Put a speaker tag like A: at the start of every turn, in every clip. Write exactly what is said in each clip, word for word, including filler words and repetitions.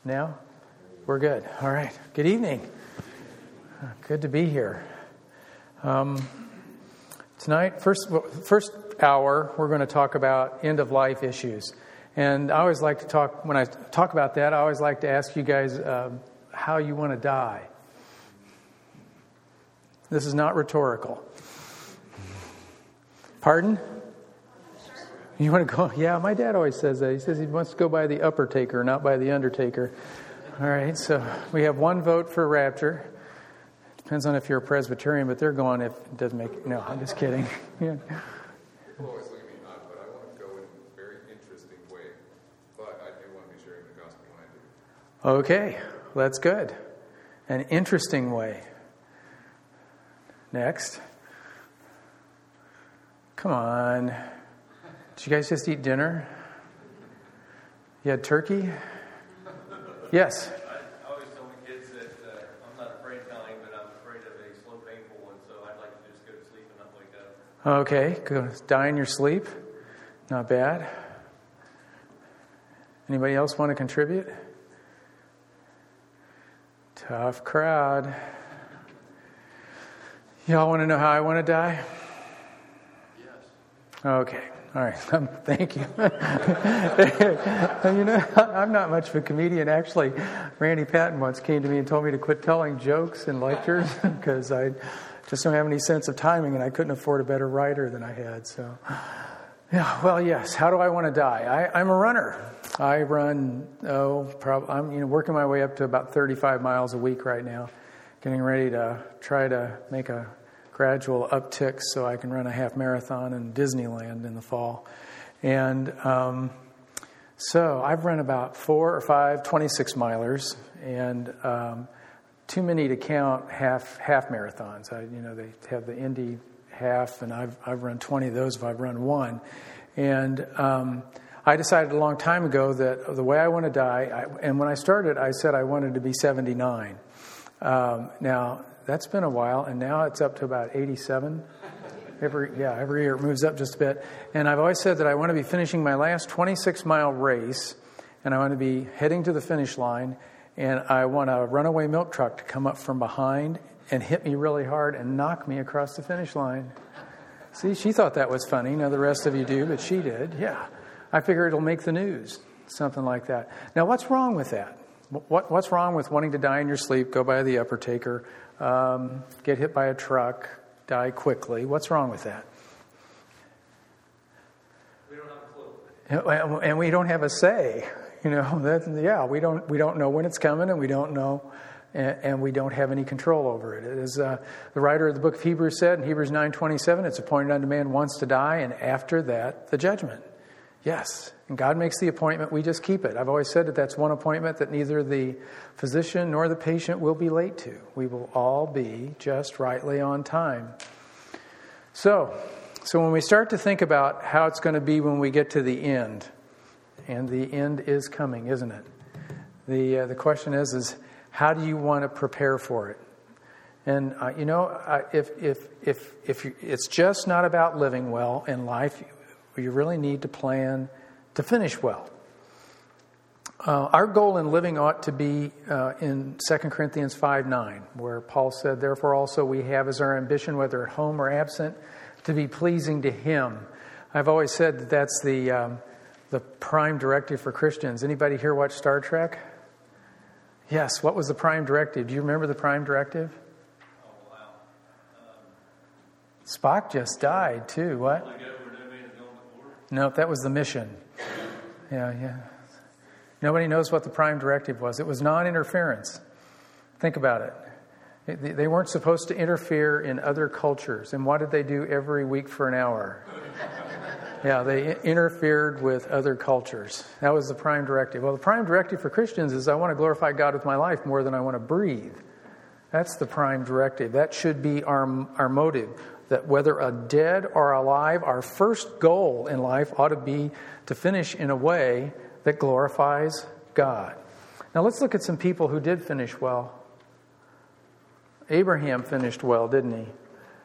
A: Now? We're good. All right. Good evening. Good to be here. Um, tonight, first first hour, we're going to talk about end-of-life issues. And I always like to talk, when I talk about that, I always like to ask you guys uh, how you want to die. This is not rhetorical. Pardon? You want to go? Yeah, my dad always says that. He says he wants to go by the upper taker, not by the undertaker. All right, so we have one vote for rapture. Depends on if you're a Presbyterian, but they're going if it doesn't make... No, I'm just kidding. Yeah.
B: People always look at me odd, but I want to go in a very interesting way. But I do want to be sharing the gospel when I do.
A: Okay, well, that's good. An interesting way. Next. Come on. Did you guys just eat dinner? You had turkey? Yes.
C: I always tell my kids that uh, I'm not afraid of dying, but I'm afraid of a slow, painful one, so I'd like to just go to sleep and not wake up.
A: Okay, go die in your sleep. Not bad. Anybody else want to contribute? Tough crowd. Y'all want to know how I want to die?
C: Yes.
A: Okay. All right. Um, thank you. You know, I'm not much of a comedian. Actually, Randy Patton once came to me and told me to quit telling jokes in lectures because I just don't have any sense of timing, and I couldn't afford a better writer than I had. So, yeah. Well, yes. How do I want to die? I, I'm a runner. I run. Oh, prob- I'm you know working my way up to about thirty-five miles a week right now, getting ready to try to make a gradual uptick so I can run a half marathon in Disneyland in the fall. And um, so I've run about four or five twenty-six milers, and um, too many to count half half marathons. I, you know, they have the Indy half, and I've I've run twenty of those if I've run one. And um, I decided a long time ago that the way I want to die, I, and when I started, I said I wanted to be seventy-nine. Um, now, that's been a while, and now it's up to about eighty-seven. Every yeah, every year it moves up just a bit. And I've always said that I want to be finishing my last twenty-six mile race, and I want to be heading to the finish line, and I want a runaway milk truck to come up from behind and hit me really hard and knock me across the finish line. See, she thought that was funny. Now the rest of you do, but she did. Yeah, I figure it'll make the news, something like that. Now, what's wrong with that? What What's wrong with wanting to die in your sleep, go by the upper taker, um, get hit by a truck, die quickly? What's wrong with that?
C: We don't have a clue.
A: And we don't have a say. You know, that, yeah, we don't we don't know when it's coming, and we don't know, and, and we don't have any control over it. It is uh, the writer of the book of Hebrews said in Hebrews nine twenty-seven, it's appointed unto man once to die, and after that, the judgment. Yes, and God makes the appointment, we just keep it. I've always said that that's one appointment that neither the physician nor the patient will be late to. We will all be just rightly on time. So, so when we start to think about how it's going to be when we get to the end, and the end is coming, isn't it? The uh, the question is, is how do you want to prepare for it? And uh, you know, uh, if if if if you, it's just not about living well in life, you really need to plan to finish well. Uh, our goal in living ought to be uh, in Second Corinthians five nine, where Paul said, therefore also we have as our ambition, whether at home or absent, to be pleasing to Him. I've always said that that's the um, the prime directive for Christians. Anybody here watch Star Trek? Yes, what was the prime directive? Do you remember the prime directive?
C: Oh, wow. Um,
A: Spock just died too, what? No, that was the mission. Yeah, yeah. Nobody knows what the prime directive was. It was non-interference. Think about it. They weren't supposed to interfere in other cultures. And what did they do every week for an hour? Yeah, they interfered with other cultures. That was the prime directive. Well, the prime directive for Christians is I want to glorify God with my life more than I want to breathe. That's the prime directive. That should be our, our motive. That whether a dead or alive, our first goal in life ought to be to finish in a way that glorifies God. Now let's look at some people who did finish well. Abraham finished well, didn't he?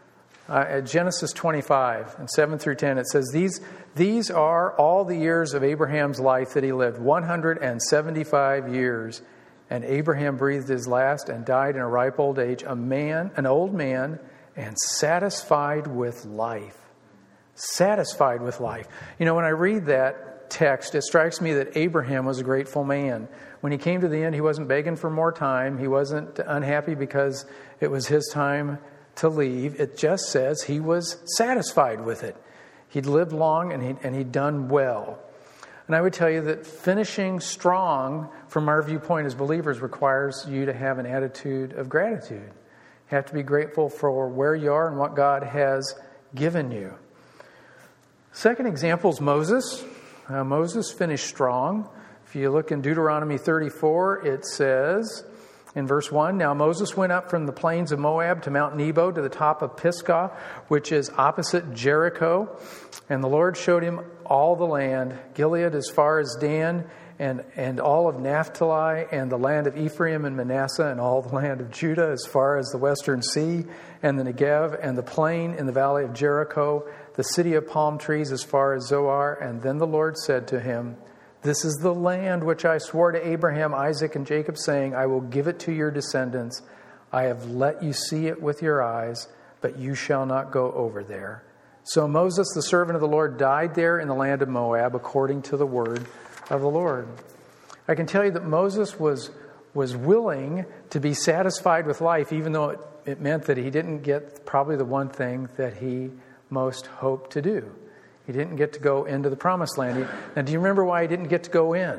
A: Uh, at Genesis twenty-five and seven through ten, it says, These, these are all the years of Abraham's life that he lived, one hundred seventy-five years. And Abraham breathed his last and died in a ripe old age, a man, an old man, and satisfied with life. Satisfied with life. You know, when I read that text, it strikes me that Abraham was a grateful man. When he came to the end, he wasn't begging for more time. He wasn't unhappy because it was his time to leave. It just says he was satisfied with it. He'd lived long and, he, and he'd done well. And I would tell you that finishing strong from our viewpoint as believers requires you to have an attitude of gratitude. You have to be grateful for where you are and what God has given you. Second example is Moses. Uh, Moses finished strong. If you look in Deuteronomy thirty-four, it says in verse one, Now Moses went up from the plains of Moab to Mount Nebo to the top of Pisgah, which is opposite Jericho. And the Lord showed him all the land, Gilead as far as Dan, and, and all of Naphtali, and the land of Ephraim and Manasseh, and all the land of Judah as far as the western sea, and the Negev, and the plain in the valley of Jericho, the city of palm trees as far as Zoar. And then the Lord said to him, This is the land which I swore to Abraham, Isaac, and Jacob, saying, I will give it to your descendants. I have let you see it with your eyes, but you shall not go over there. So Moses, the servant of the Lord, died there in the land of Moab, according to the word of the Lord. I can tell you that Moses was, was willing to be satisfied with life, even though it, it meant that he didn't get probably the one thing that he most hoped to do. He didn't get to go into the promised land. He, now, do you remember why he didn't get to go in?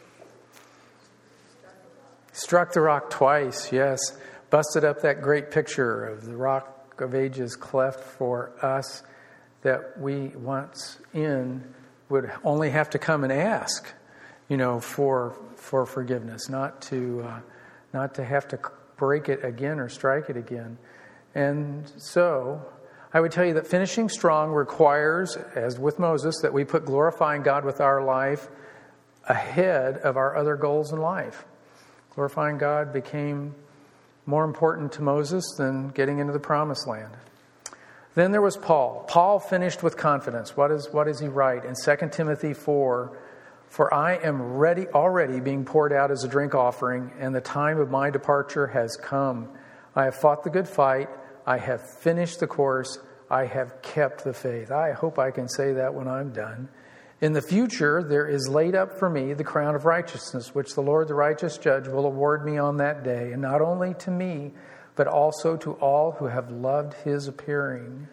A: He struck the rock twice, yes. Busted up that great picture of the rock of ages cleft for us, that we once in would only have to come and ask, you know, for for forgiveness, not to uh, not to have to break it again or strike it again. And so I would tell you that finishing strong requires, as with Moses, that we put glorifying God with our life ahead of our other goals in life. Glorifying God became more important to Moses than getting into the promised land. Then there was Paul. Paul finished with confidence. What is what does he write? In Second Timothy four, For I am ready already being poured out as a drink offering, and the time of my departure has come. I have fought the good fight. I have finished the course. I have kept the faith. I hope I can say that when I'm done. In the future, there is laid up for me the crown of righteousness, which the Lord, the righteous judge, will award me on that day, and not only to me, but also to all who have loved his appearing.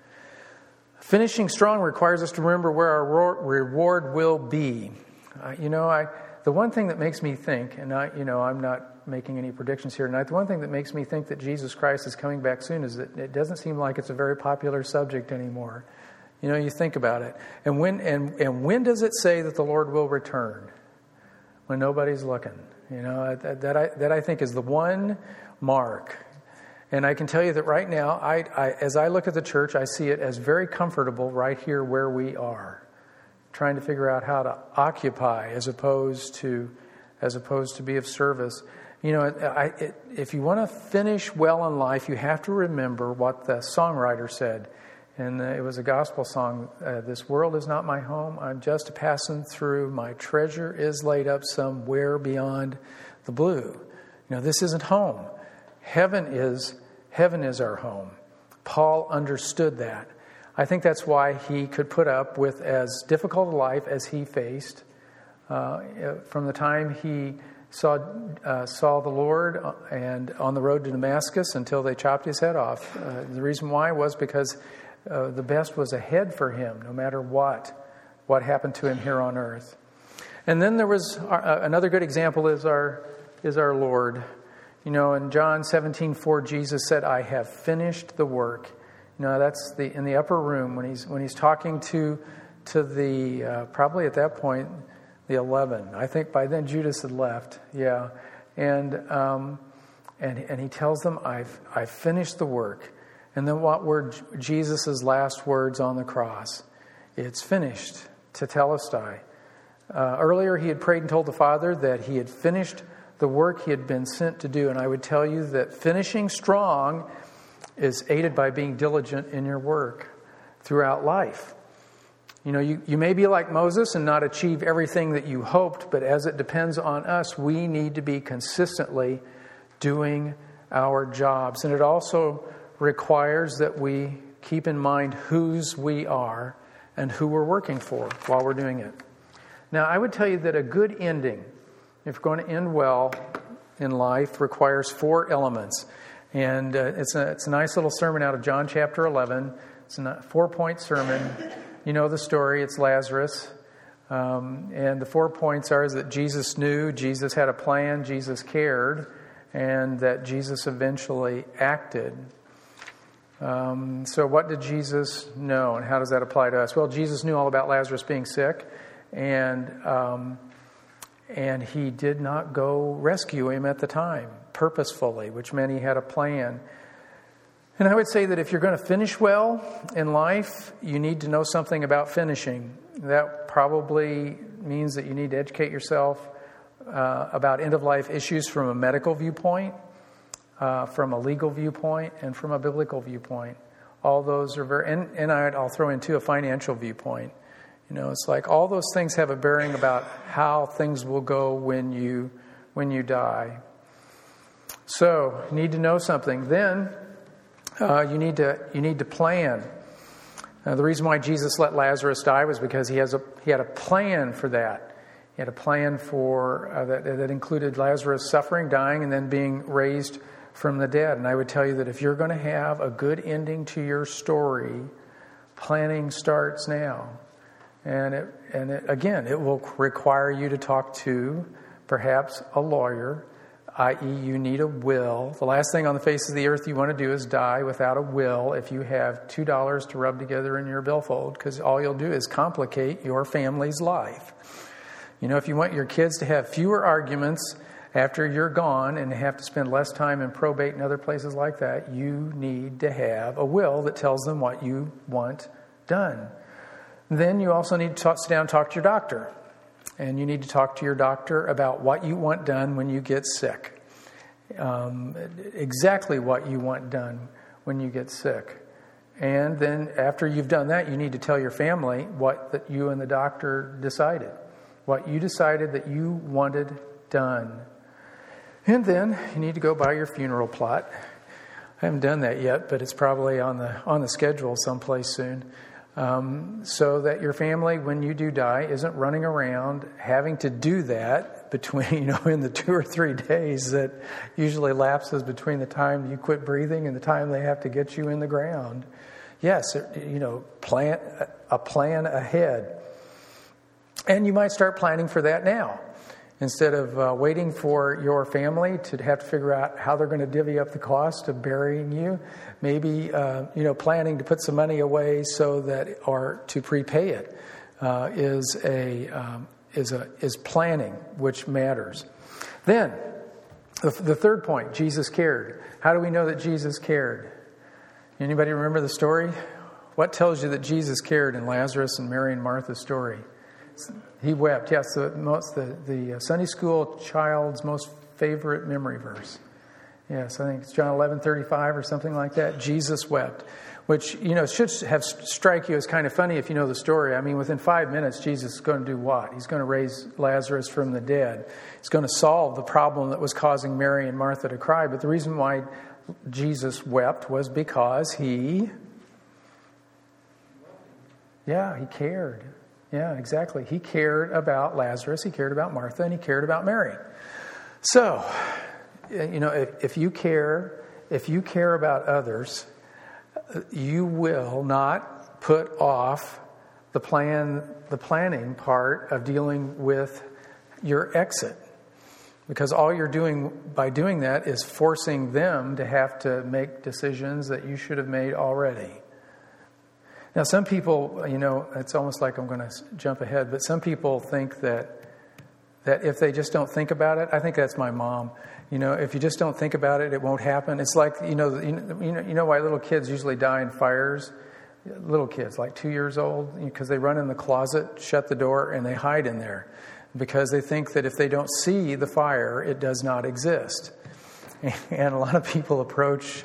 A: Finishing strong requires us to remember where our reward will be. Uh, you know, I the one thing that makes me think, and I, you know, I'm not making any predictions here tonight, the one thing that makes me think that Jesus Christ is coming back soon is that it doesn't seem like it's a very popular subject anymore. You know, you think about it. And when and, and when does it say that the Lord will return? When nobody's looking. You know, that, that I that I think is the one mark. And I can tell you that right now, I, I, as I look at the church, I see it as very comfortable right here where we are, trying to figure out how to occupy as opposed to, as opposed to be of service. You know, I, it, if you want to finish well in life, you have to remember what the songwriter said, and uh, it was a gospel song. Uh, this world is not my home; I'm just passing through. My treasure is laid up somewhere beyond the blue. You know, this isn't home. Heaven is heaven is our home. Paul understood that. I think that's why he could put up with as difficult a life as he faced uh, from the time he saw uh, saw the Lord and on the road to Damascus until they chopped his head off. Uh, the reason why was because uh, the best was ahead for him, no matter what what happened to him here on earth. And then there was uh, another good example is our is our Lord. You know, in John seventeen four, Jesus said, I have finished the work. You know, that's the in the upper room when he's when he's talking to to the, uh, probably at that point, the eleven. I think by then Judas had left, yeah. And um, and and he tells them, I've, I've finished the work. And then what were Jesus' last words on the cross? It's finished, tetelestai. Uh, earlier he had prayed and told the Father that he had finished the work he had been sent to do. And I would tell you that finishing strong is aided by being diligent in your work throughout life. You know, you, you may be like Moses and not achieve everything that you hoped, but as it depends on us, we need to be consistently doing our jobs. And it also requires that we keep in mind whose we are and who we're working for while we're doing it. Now, I would tell you that a good ending, if we're going to end well in life, requires four elements. And uh, it's, a, it's a nice little sermon out of John chapter eleven. It's a four-point sermon. You know the story. It's Lazarus. Um, and the four points are is that Jesus knew, Jesus had a plan, Jesus cared, and that Jesus eventually acted. Um, so what did Jesus know, and how does that apply to us? Well, Jesus knew all about Lazarus being sick, and um, and he did not go rescue him at the time, purposefully, which meant he had a plan. And I would say that if you're going to finish well in life, you need to know something about finishing. That probably means that you need to educate yourself uh, about end-of-life issues from a medical viewpoint, uh, from a legal viewpoint, and from a biblical viewpoint. All those are very, and, and I'll throw in too a financial viewpoint. You know, it's like all those things have a bearing about how things will go when you when you die. So you need to know something. Then uh, you need to you need to plan. Uh, the reason why Jesus let Lazarus die was because he has a he had a plan for that. He had a plan for uh, that that included Lazarus suffering, dying, and then being raised from the dead. And I would tell you that if you're going to have a good ending to your story, planning starts now. And it, and it, again, it will require you to talk to perhaps a lawyer, that is you need a will. The last thing on the face of the earth you want to do is die without a will if you have two dollars to rub together in your billfold, because all you'll do is complicate your family's life. You know, if you want your kids to have fewer arguments after you're gone and have to spend less time in probate and other places like that, you need to have a will that tells them what you want done. Then you also need to talk, sit down and talk to your doctor. And you need to talk to your doctor about what you want done when you get sick. Um, exactly what you want done when you get sick. And then after you've done that, you need to tell your family what that you and the doctor decided. What you decided that you wanted done. And then you need to go buy your funeral plot. I haven't done that yet, but it's probably on the on the schedule someplace soon. Um, so that your family, when you do die, isn't running around having to do that between, you know, in the two or three days that usually lapses between the time you quit breathing and the time they have to get you in the ground. Yes, you know, plan a plan ahead. And you might start planning for that now. Instead of uh, waiting for your family to have to figure out how they're going to divvy up the cost of burying you, maybe uh, you know planning to put some money away so that, or to prepay it, uh, is a um, is a is planning, which matters. Then, the, the third point: Jesus cared. How do we know that Jesus cared? Anybody remember the story? What tells you that Jesus cared in Lazarus and Mary and Martha's story? He wept. Yes, the most the, the Sunday school child's most favorite memory verse. Yes, I think it's John eleven thirty-five or something like that. Jesus wept, which, you know, should have strike you as kind of funny if you know the story. I mean, within five minutes, Jesus is going to do what? He's going to raise Lazarus from the dead. He's going to solve the problem that was causing Mary and Martha to cry. But the reason why Jesus wept was because he, yeah, he cared. Yeah, exactly. He cared about Lazarus, he cared about Martha, and he cared about Mary. So, you know, if, if you care, if you care about others, you will not put off the plan, the planning part of dealing with your exit. Because all you're doing by doing that is forcing them to have to make decisions that you should have made already. Now, some people, you know, it's almost like I'm going to jump ahead, but some people think that that if they just don't think about it, I think that's my mom. You know, if you just don't think about it, it won't happen. It's like, you know, you know, you know why little kids usually die in fires? Little kids, like two years old, because they run in the closet, shut the door, and they hide in there. Because they think that if they don't see the fire, it does not exist. And a lot of people approach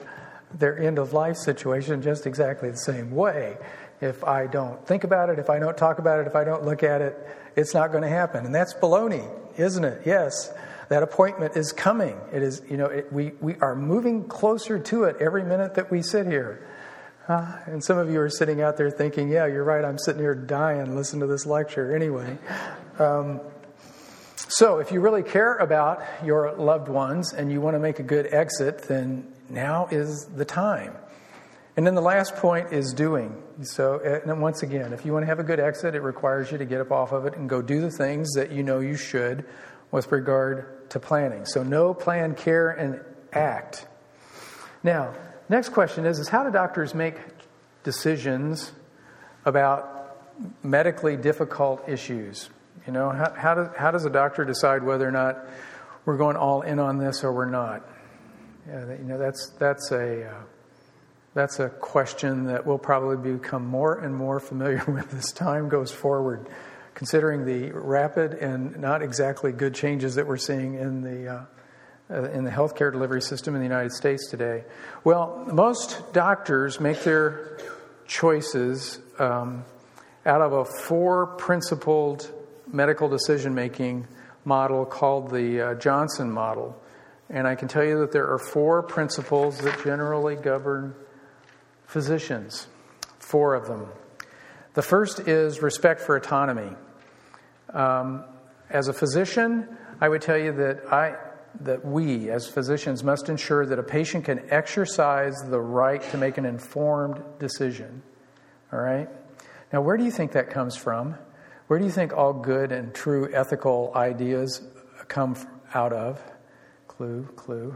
A: their end-of-life situation just exactly the same way. If I don't think about it, if I don't talk about it, if I don't look at it, it's not going to happen. And that's baloney, isn't it? Yes, that appointment is coming. It is, you know, it, we, we are moving closer to it every minute that we sit here. Uh, and some of you are sitting out there thinking, yeah, you're right, I'm sitting here dying, listening to this lecture. Anyway, um, so if you really care about your loved ones and you want to make a good exit, then now is the time. And then the last point is doing. So, and once again, if you want to have a good exit, it requires you to get up off of it and go do the things that you know you should with regard to planning. So know, plan, care, and act. Now, next question is, is how do doctors make decisions about medically difficult issues? You know, how, how, does, how does a doctor decide whether or not we're going all in on this or we're not? Yeah, you know, that's that's a... Uh, That's a question that we'll probably become more and more familiar with as time goes forward, considering the rapid and not exactly good changes that we're seeing in the uh, uh, in the healthcare delivery system in the United States today. Well, most doctors make their choices um, out of a four-principled medical decision-making model called the uh, Johnson model. And I can tell you that there are four principles that generally govern physicians, four of them. The first is respect for autonomy. Um, as a physician, I would tell you that I that we, as physicians, must ensure that a patient can exercise the right to make an informed decision. All right? Now, where do you think that comes from? Where do you think all good and true ethical ideas come out of? Clue, clue.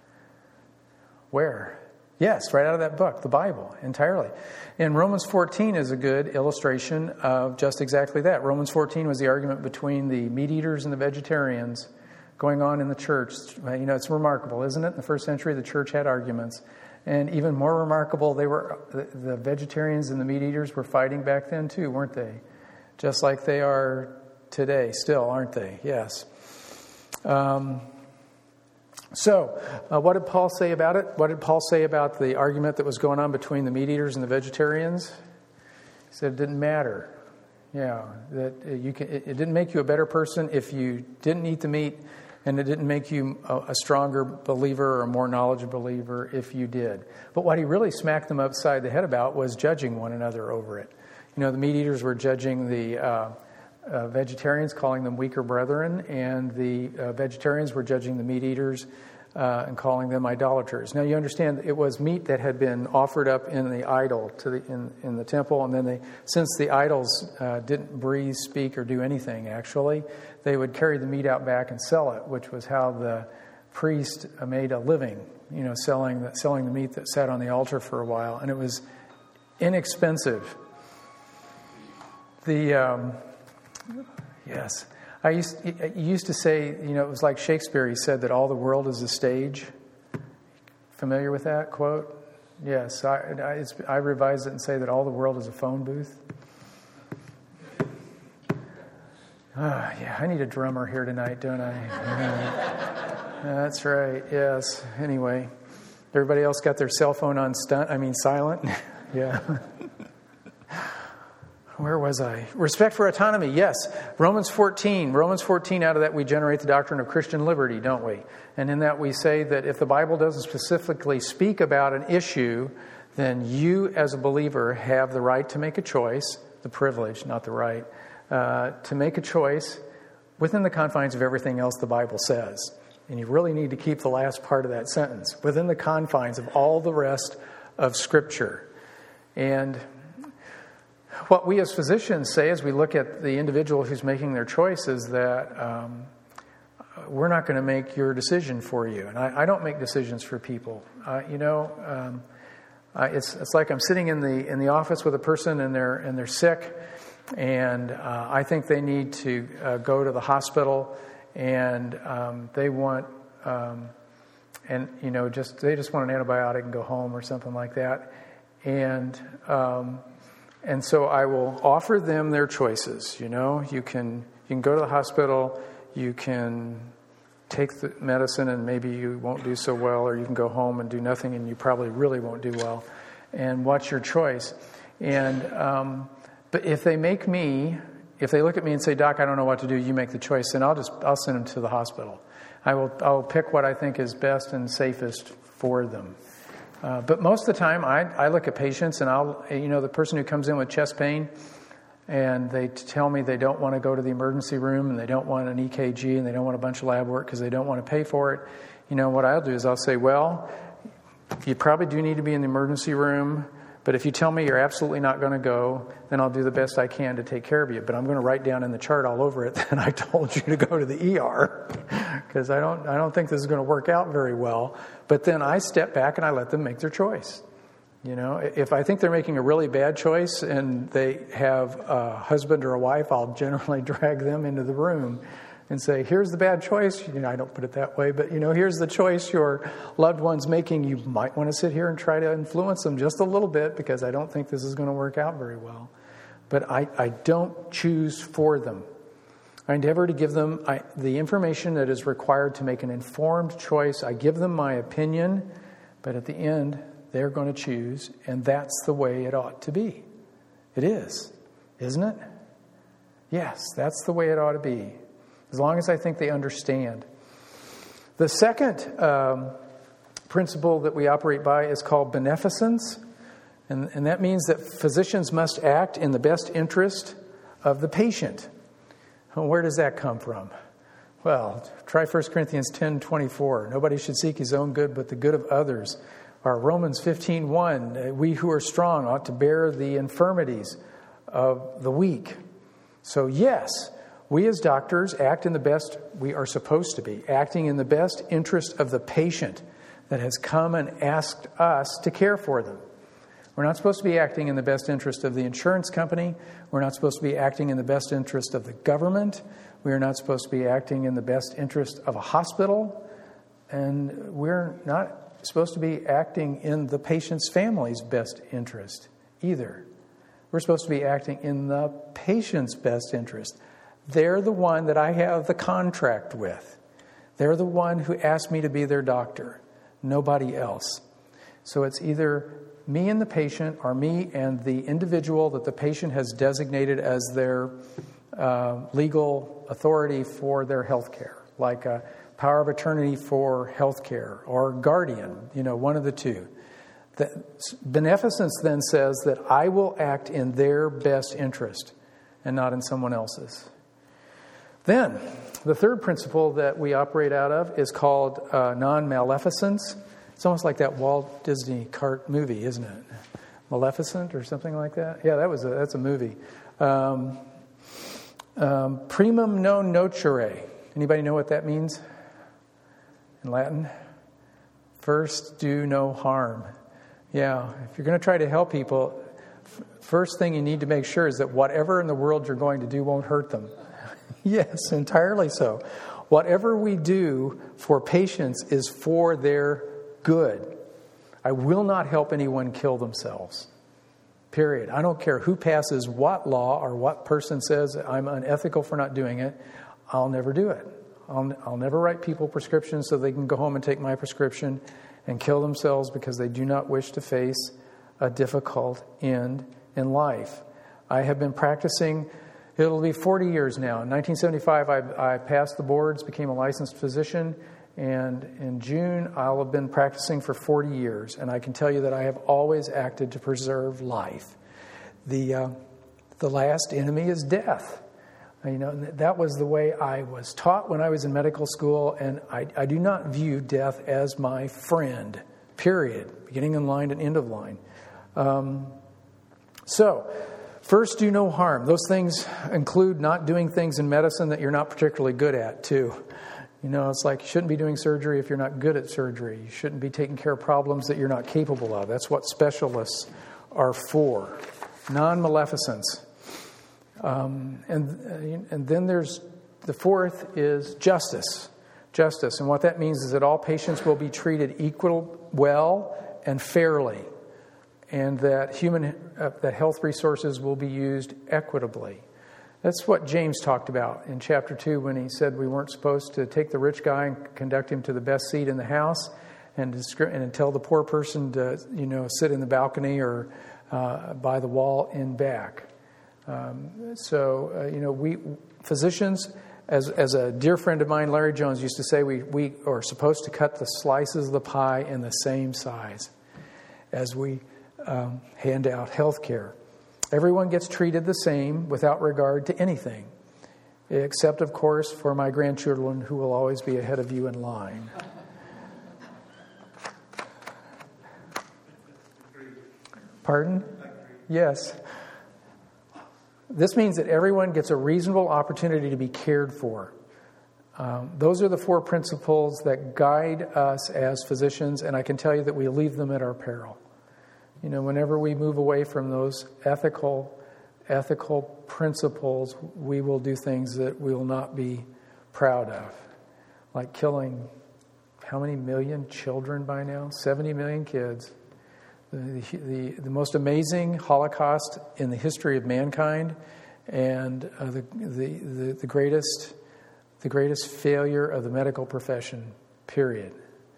A: Where? Yes, right out of that book, the Bible, entirely. And Romans fourteen is a good illustration of just exactly that. Romans fourteen was the argument between the meat eaters and the vegetarians going on in the church. You know, it's remarkable, isn't it? In the first century, the church had arguments. And even more remarkable, they were the, the vegetarians and the meat eaters were fighting back then too, weren't they? Just like they are today, still, aren't they? Yes. Um... So, uh, what did Paul say about it? What did Paul say about the argument that was going on between the meat eaters and the vegetarians? He said it didn't matter. Yeah, that you can, it, it didn't make you a better person if you didn't eat the meat, and it didn't make you a, a stronger believer or a more knowledgeable believer if you did. But what he really smacked them upside the head about was judging one another over it. You know, the meat eaters were judging the uh, Uh, vegetarians, calling them weaker brethren, and the uh, vegetarians were judging the meat eaters uh, and calling them idolaters. Now you understand it was meat that had been offered up in the idol to the in, in the temple, and then they, since the idols uh, didn't breathe, speak, or do anything, actually, they would carry the meat out back and sell it, which was how the priest made a living. You know, selling the, selling the meat that sat on the altar for a while, and it was inexpensive. The um, Yes. I used, I used to say, you know, it was like Shakespeare. He said that all the world is a stage. Familiar with that quote? Yes. I, I, it's, I revised it and say that all the world is a phone booth. Ah, yeah, I need a drummer here tonight, don't I? Yeah. That's right, yes. Anyway, everybody else got their cell phone on stunt, I mean silent? Yeah. Where was I? Respect for autonomy, yes. Romans fourteen. Romans fourteen, out of that we generate the doctrine of Christian liberty, don't we? And in that we say that if the Bible doesn't specifically speak about an issue, then you as a believer have the right to make a choice, the privilege, not the right, uh, to make a choice within the confines of everything else the Bible says. And you really need to keep the last part of that sentence, within the confines of all the rest of Scripture. And what we as physicians say as we look at the individual who's making their choice is that um, we're not going to make your decision for you. And I, I don't make decisions for people. Uh, you know, um, I, it's it's like I'm sitting in the in the office with a person and they're and they're sick, and uh, I think they need to uh, go to the hospital, and um, they want um, and you know just they just want an antibiotic and go home or something like that, and. Um, And so I will offer them their choices. You know, you can you can go to the hospital, you can take the medicine and maybe you won't do so well, or you can go home and do nothing and you probably really won't do well. And what's your choice? And um, but if they make me, if they look at me and say, Doc, I don't know what to do, you make the choice, then I'll just I'll send them to the hospital. I will I'll pick what I think is best and safest for them. Uh, but most of the time, I, I look at patients and I'll, you know, the person who comes in with chest pain and they tell me they don't want to go to the emergency room and they don't want an E K G and they don't want a bunch of lab work because they don't want to pay for it. You know, what I'll do is I'll say, well, you probably do need to be in the emergency room, but if you tell me you're absolutely not going to go, then I'll do the best I can to take care of you. But I'm going to write down in the chart all over it that I told you to go to the E R because I don't, I don't think this is going to work out very well. But then I step back and I let them make their choice. You know, if I think they're making a really bad choice and they have a husband or a wife, I'll generally drag them into the room and say, here's the bad choice. You know, I don't put it that way, but, you know, here's the choice your loved one's making. You might want to sit here and try to influence them just a little bit because I don't think this is going to work out very well. But I, I don't choose for them. I endeavor to give them I, the information that is required to make an informed choice. I give them my opinion, but at the end, they're going to choose, and that's the way it ought to be. It is, isn't it? Yes, that's the way it ought to be, as long as I think they understand. The second um, principle that we operate by is called beneficence, and, and that means that physicians must act in the best interest of the patient. Well, where does that come from? Well, try First Corinthians ten twenty-four. Nobody should seek his own good, but the good of others. Or Romans fifteen one, we who are strong ought to bear the infirmities of the weak. So yes, we as doctors act in the best, we are supposed to be, acting in the best interest of the patient that has come and asked us to care for them. We're not supposed to be acting in the best interest of the insurance company. We're not supposed to be acting in the best interest of the government. We are not supposed to be acting in the best interest of a hospital. And we're not supposed to be acting in the patient's family's best interest either. We're supposed to be acting in the patient's best interest. They're the one that I have the contract with. They're the one who asked me to be their doctor, nobody else. So it's either me and the patient, or me and the individual that the patient has designated as their uh, legal authority for their health care, like a power of attorney for health care, or guardian, you know, one of the two. The beneficence then says that I will act in their best interest and not in someone else's. Then, the third principle that we operate out of is called uh, non-maleficence. It's almost like that Walt Disney cart movie, isn't it? Maleficent or something like that? Yeah, that was a, that's a movie. Um, um, primum non nocere. Anybody know what that means in Latin? First, do no harm. Yeah, if you're going to try to help people, f- first thing you need to make sure is that whatever in the world you're going to do won't hurt them. Yes, entirely so. Whatever we do for patients is for their good. I will not help anyone kill themselves. Period. I don't care who passes what law or what person says I'm unethical for not doing it. I'll never do it. I'll, I'll never write people prescriptions so they can go home and take my prescription and kill themselves because they do not wish to face a difficult end in life. I have been practicing, it'll be forty years now. In nineteen seventy-five, I, I passed the boards, became a licensed physician, and in June, I'll have been practicing for forty years. And I can tell you that I have always acted to preserve life. The, uh, the last enemy is death. You know, that was the way I was taught when I was in medical school, and I, I do not view death as my friend, period, beginning in line and end of line. Um, so, first, do no harm. Those things include not doing things in medicine that you're not particularly good at, too. You know, it's like you shouldn't be doing surgery if you're not good at surgery. You shouldn't be taking care of problems that you're not capable of. That's what specialists are for. Non-maleficence. Um, and and then there's the fourth is justice. Justice. And what that means is that all patients will be treated equal, well, and fairly. And that human uh, that health resources will be used equitably. That's what James talked about in chapter two when he said we weren't supposed to take the rich guy and conduct him to the best seat in the house and, discri- and tell the poor person to, you know, sit in the balcony or uh, by the wall in back. Um, so, uh, you know, we physicians, as as a dear friend of mine, Larry Jones, used to say, we, we are supposed to cut the slices of the pie in the same size as we um, hand out health care. Everyone gets treated the same without regard to anything, except, of course, for my grandchildren who will always be ahead of you in line. Pardon? Yes. This means that everyone gets a reasonable opportunity to be cared for. Um, those are the four principles that guide us as physicians, and I can tell you that we leave them at our peril. You know, whenever we move away from those ethical, ethical principles, we will do things that we will not be proud of, like killing how many million children by now? seventy million kids. The, the, the most amazing Holocaust in the history of mankind, and uh, the, the, the, the greatest the greatest failure of the medical profession, period.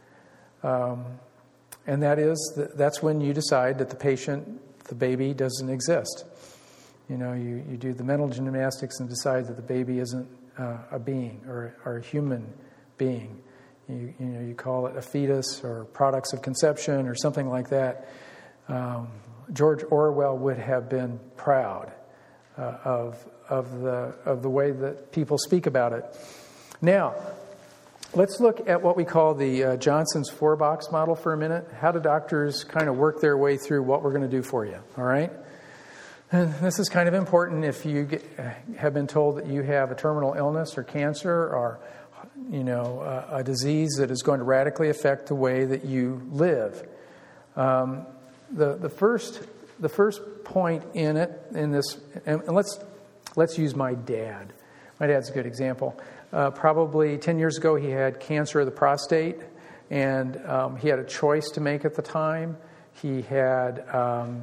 A: Um, and that is, that's when you decide that the patient, the baby, doesn't exist. You know, you, you do the mental gymnastics and decide that the baby isn't uh, a being or, or a human being. You, you know, you call it a fetus or products of conception or something like that. Um, George Orwell would have been proud uh, of of the of the way that people speak about it. Now, let's look at what we call the uh, Johnson's four-box model for a minute. How do doctors kind of work their way through what we're going to do for you? All right. And this is kind of important if you get, have been told that you have a terminal illness or cancer or you know, uh, a disease that is going to radically affect the way that you live. Um, the the first the first point in it in this, and let's let's use my dad. My dad's a good example. Uh, probably ten years ago, he had cancer of the prostate, and um, he had a choice to make at the time. He had um,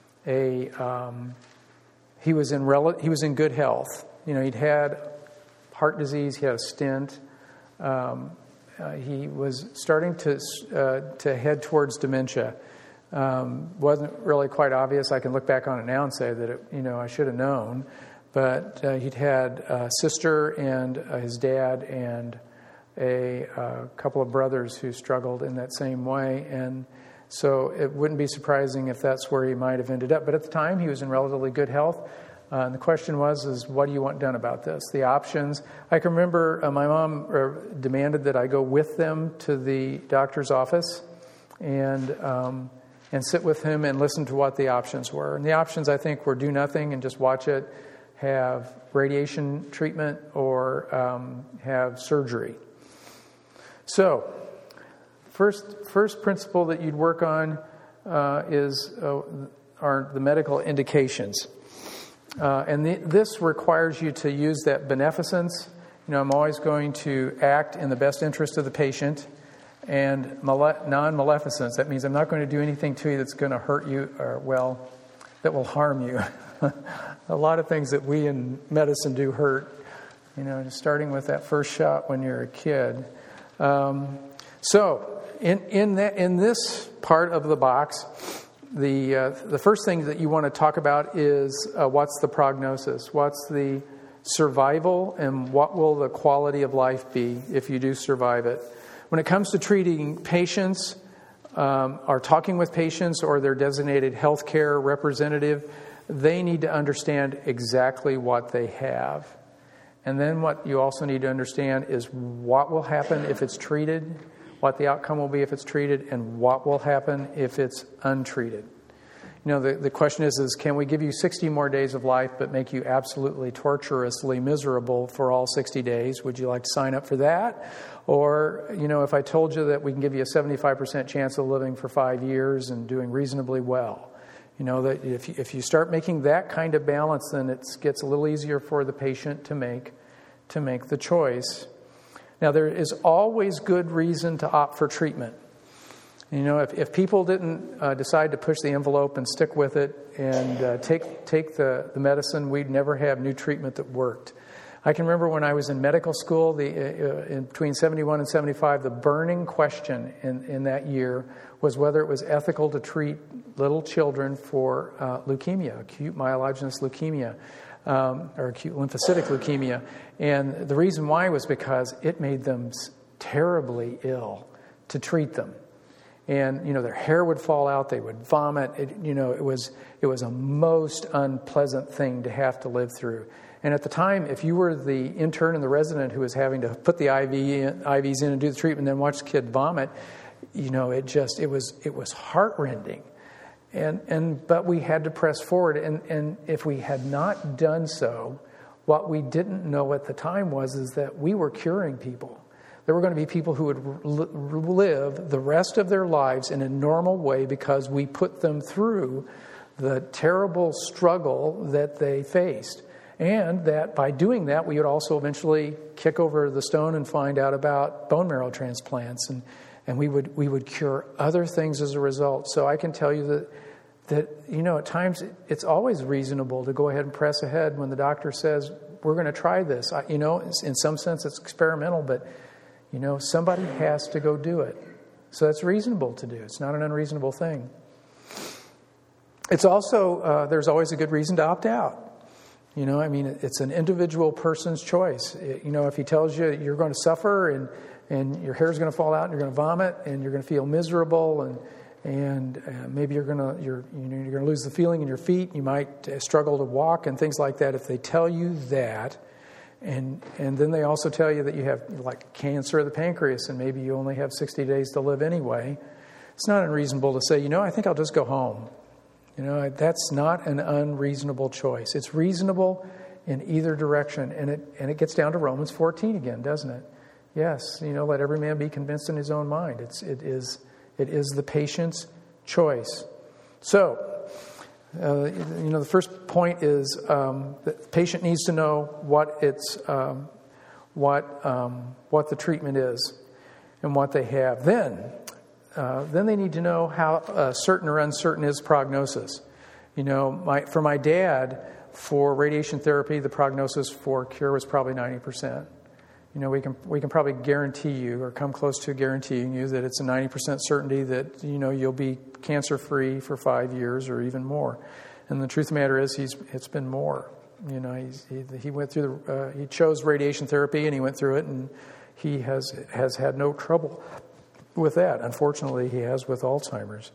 A: a um, he was in rel- he was in good health. You know, he'd had heart disease. He had a stent. Um, uh, he was starting to uh, to head towards dementia. Um, wasn't really quite obvious. I can look back on it now and say that it, you know I should have known, but uh, he'd had a sister and uh, his dad and a uh, couple of brothers who struggled in that same way, and so it wouldn't be surprising if that's where he might have ended up. But at the time, he was in relatively good health. Uh, and the question was, is what do you want done about this? The options. I can remember uh, my mom uh, demanded that I go with them to the doctor's office and um, and sit with him and listen to what the options were. And the options, I think, were do nothing and just watch it, have radiation treatment, or um, have surgery. So, first first principle that you'd work on uh, is uh, are the medical indications. Uh, and the, this requires you to use that beneficence. You know, I'm always going to act in the best interest of the patient, and male- non-maleficence. That means I'm not going to do anything to you that's going to hurt you, or, well, that will harm you. A lot of things that we in medicine do hurt. You know, just starting with that first shot when you're a kid. Um, so, in in that in this part of the box, The uh, the first thing that you want to talk about is uh, what's the prognosis? What's the survival, and what will the quality of life be if you do survive it? When it comes to treating patients, um, or talking with patients, or their designated healthcare representative, they need to understand exactly what they have. And then what you also need to understand is what will happen if it's treated, what the outcome will be if it's treated, and what will happen if it's untreated. You know, the, the question is, is can we give you sixty more days of life but make you absolutely torturously miserable for all sixty days? Would you like to sign up for that? Or, you know, if I told you that we can give you a seventy-five percent chance of living for five years and doing reasonably well, you know, that if you, if you start making that kind of balance, then it gets a little easier for the patient to make to make the choice. Now, there is always good reason to opt for treatment. You know, if, if people didn't uh, decide to push the envelope and stick with it and uh, take take the, the medicine, we'd never have new treatment that worked. I can remember when I was in medical school, the uh, in between seventy-one and seventy-five, the burning question in, in that year was whether it was ethical to treat little children for uh, leukemia, acute myelogenous leukemia, um, or acute lymphocytic leukemia. And the reason why was because it made them terribly ill to treat them. And, you know, their hair would fall out, they would vomit. It, you know, it was it was a most unpleasant thing to have to live through. And at the time, if you were the intern and the resident who was having to put the I V in, I Vs in and do the treatment and then watch the kid vomit, you know, it just, it was it was heartrending. And and but we had to press forward. And, and if we had not done so, what we didn't know at the time was is that we were curing people. There were going to be people who would live the rest of their lives in a normal way because we put them through the terrible struggle that they faced. And that by doing that, we would also eventually kick over the stone and find out about bone marrow transplants. And, and we would we would cure other things as a result. So I can tell you that, that you know, at times it's always reasonable to go ahead and press ahead when the doctor says, we're going to try this. I, you know, in some sense it's experimental, but you know, somebody has to go do it. So that's reasonable to do. It's not an unreasonable thing. It's also, uh, there's always a good reason to opt out. You know, I mean, it's an individual person's choice. It, you know, if he tells you you're going to suffer and, and your hair's going to fall out and you're going to vomit and you're going to feel miserable and and uh, maybe you're going to you're you know you're going to lose the feeling in your feet, you might uh, struggle to walk and things like that. If they tell you that, And and then they also tell you that you have like cancer of the pancreas and maybe you only have sixty days to live anyway, it's not unreasonable to say, you know, I think I'll just go home. You know, that's not an unreasonable choice. It's reasonable in either direction. And it and it gets down to Romans fourteen again, doesn't it? Yes, you know, let every man be convinced in his own mind. It's it is it is the patient's choice. So Uh, you know, the first point is um, that the patient needs to know what it's um, what um, what the treatment is and what they have. Then, uh, then they need to know how uh, certain or uncertain is prognosis. You know, my, for my dad, for radiation therapy, the prognosis for cure was probably ninety percent. You know, we can we can probably guarantee you, or come close to guaranteeing you, that it's a ninety percent certainty that, you know, you'll be cancer-free for five years or even more. And the truth of the matter is, he's it's been more. You know, he's, he he went through the uh, he chose radiation therapy and he went through it, and he has has had no trouble with that. Unfortunately, he has with Alzheimer's.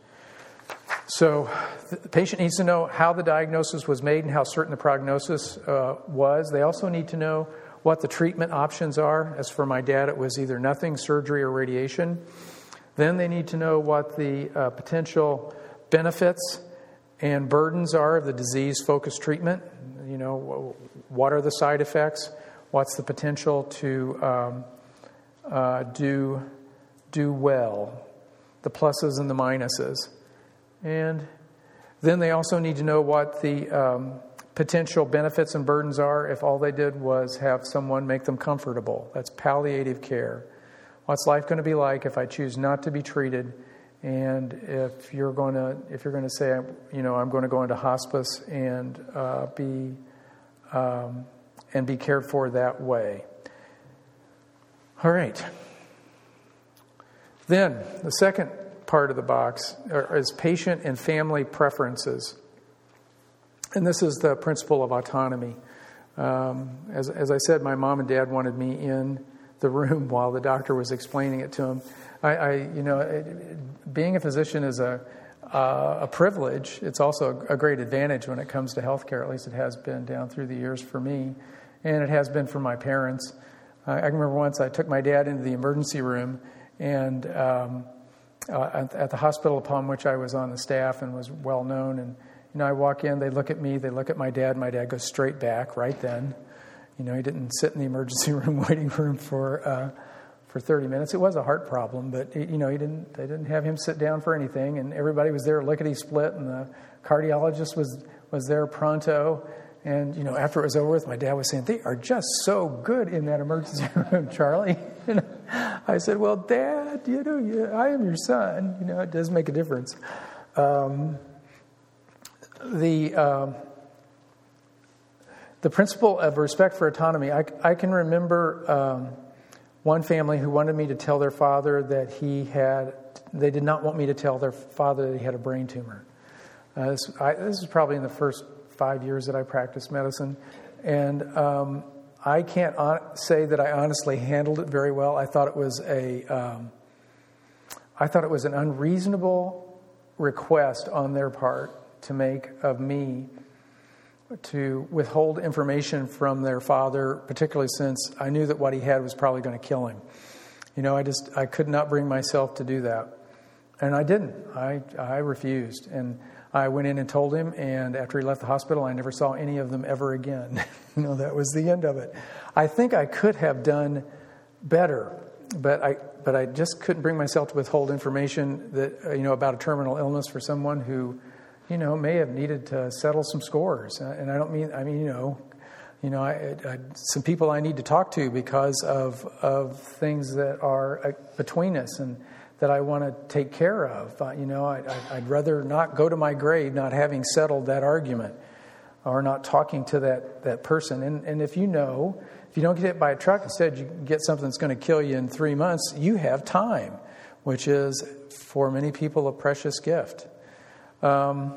A: So the patient needs to know how the diagnosis was made and how certain the prognosis uh, was. They also need to know what the treatment options are. As for my dad, it was either nothing, surgery, or radiation. Then they need to know what the uh, potential benefits and burdens are of the disease-focused treatment. You know, what are the side effects? What's the potential to um, uh, do do well? The pluses and the minuses. And then they also need to know what the um, potential benefits and burdens are if all they did was have someone make them comfortable. That's palliative care. What's life going to be like if I choose not to be treated? And if you're going to, if you're going to say, you know, I'm going to go into hospice and uh, be um, and be cared for that way. All right. Then the second part of the box is patient and family preferences. And this is the principle of autonomy. Um, as, as I said, my mom and dad wanted me in the room while the doctor was explaining it to them. I, I you know, it, it, being a physician is a uh, a privilege. It's also a great advantage when it comes to healthcare. At least it has been down through the years for me, and it has been for my parents. Uh, I remember once I took my dad into the emergency room, and um, uh, at, at the hospital upon which I was on the staff and was well known. And you know, I walk in, they look at me, they look at my dad. My dad goes straight back right then. You know, he didn't sit in the emergency room waiting room for uh, for thirty minutes. It was a heart problem, but you know, he didn't. They didn't have him sit down for anything, and everybody was there lickety split, and the cardiologist was was there pronto. And you know, after it was over with, my dad was saying, "They are just so good in that emergency room, Charlie." You know, I said, well, Dad, you know, you, I am your son. You know, it does make a difference. Um, the um, the principle of respect for autonomy, I, I can remember um, one family who wanted me to tell their father that he had, they did not want me to tell their father that he had a brain tumor. Uh, this, I, this is probably in the first five years that I practiced medicine. And um, I can't on, say that I honestly handled it very well. I thought it was a, um, I thought it was an unreasonable request on their part to make of me to withhold information from their father, particularly since I knew that what he had was probably going to kill him. You know, I just, I could not bring myself to do that. And I didn't. I, I refused. And I went in and told him, and after he left the hospital, I never saw any of them ever again. You know, that was the end of it. I think I could have done better, but I but I just couldn't bring myself to withhold information that, uh, you know, about a terminal illness for someone who, you know, may have needed to settle some scores. Uh, and I don't mean, I mean, you know, you know, I, I, some people I need to talk to because of of things that are uh, between us and that I want to take care of. Uh, you know, I, I, I'd rather not go to my grave not having settled that argument or not talking to that, that person. And, and if you know, if you don't get hit by a truck, instead you get something that's going to kill you in three months, you have time, which is, for many people, a precious gift. Um,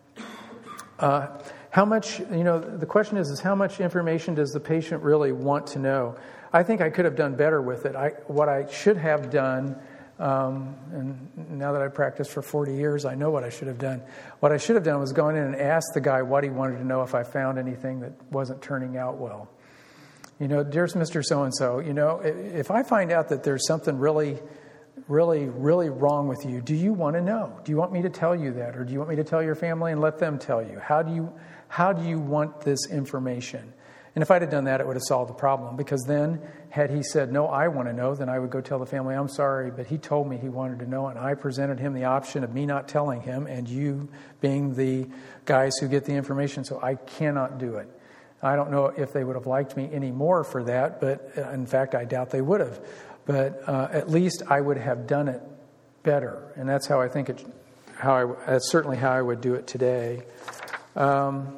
A: uh, how much, you know, the question is, is how much information does the patient really want to know? I think I could have done better with it. I, what I should have done, Um, and now that I've practiced for forty years, I know what I should have done. What I should have done was gone in and asked the guy what he wanted to know if I found anything that wasn't turning out well. You know, dearest Mister So-and-so, you know, if I find out that there's something really, really, really wrong with you, do you want to know? Do you want me to tell you that? Or do you want me to tell your family and let them tell you? How do you, how do you want this information? And if I'd have done that, it would have solved the problem. Because then, had he said, no, I want to know, then I would go tell the family, I'm sorry, but he told me he wanted to know, and I presented him the option of me not telling him and you being the guys who get the information, so I cannot do it. I don't know if they would have liked me any more for that, but in fact, I doubt they would have. But uh, at least I would have done it better, and that's how I think it, how I, that's certainly how I would do it today. Um,